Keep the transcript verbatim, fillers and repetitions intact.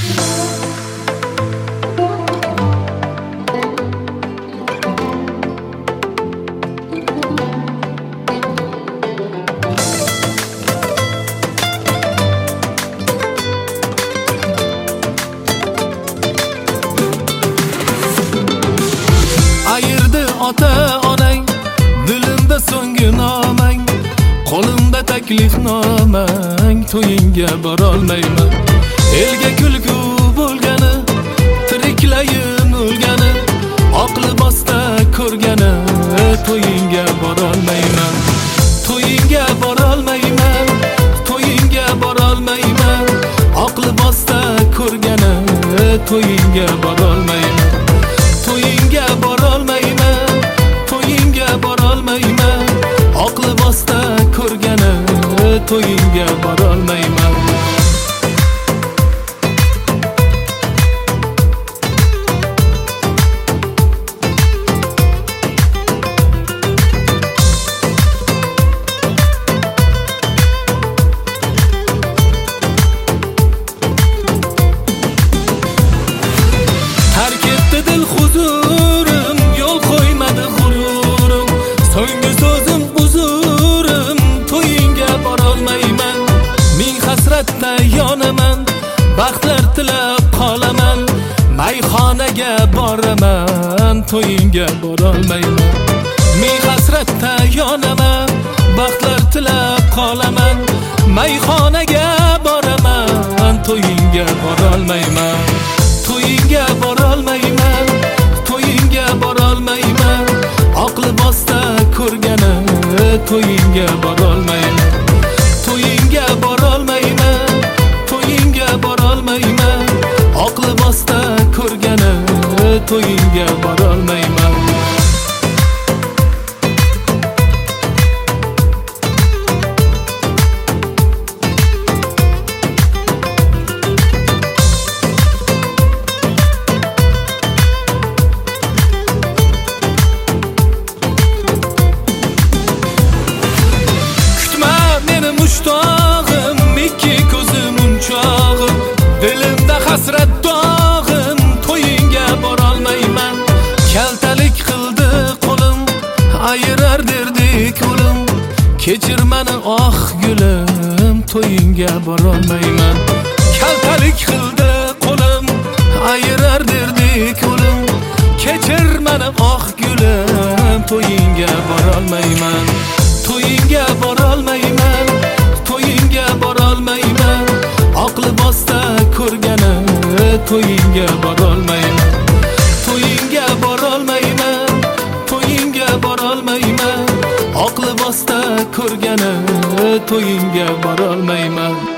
Ayırdı ota onang, dilimda so'nggi nomang, qo'limda taklifnomang, to'yingga borolmayman. Elga kulgu bo'lgani, tiriklayin o'lgani, oq libosda ko'rgani, to'yingga borolmayman. To'yingga borolmayman, to'yingga borolmayman, oq libosda ko'rgani, to'yingga borolmayman. To'yingga borolmayman, to'yingga borolmayman, oq libosda ko'rgani, to'yingga borolmayman. Terk etti dil huzurim, yo'l qo'ymadi g'ururim, so'nggi so'zim uzurim, to'yingga borolmayman. Ming hasratda yonaman, baxtlar tilab qolaman, mayxonaga boraman, to'yingga borolmayman. Ming hasratda yonaman, baxtlar tilab qolaman, mayxonaga boraman, to'yingga borolmayman. To'yingga borolmayman, to'yingga borolmayman, oq libosda ko'rgani, to'yingga borolmayman. To'yingga borolmayman, to'yingga borolmayman, oq libosda ko'rgani, to'yingga borolmayman. Mushtog'im, ikki ko'zim unchog'im, dilimda hasrat dog'im, to'yingga borolmayman. Kaltalik qildi qo'lim, ayirar derdik o'lim, kechir meni oq gulim, to'yingga borolmayman. Kaltalik qildi qo'lim, ayirar derdik o'lim, kechir meni oq gulim, to'yingga borolmayman. To'yingga borolmayman, to'yingga borolmayman, oq libosda ko'rgani, to'yingga borolmayman. To'yingga borolmayman, to'yingga borolmayman, oq libosda ko'rgani, to'yingga borolmayman.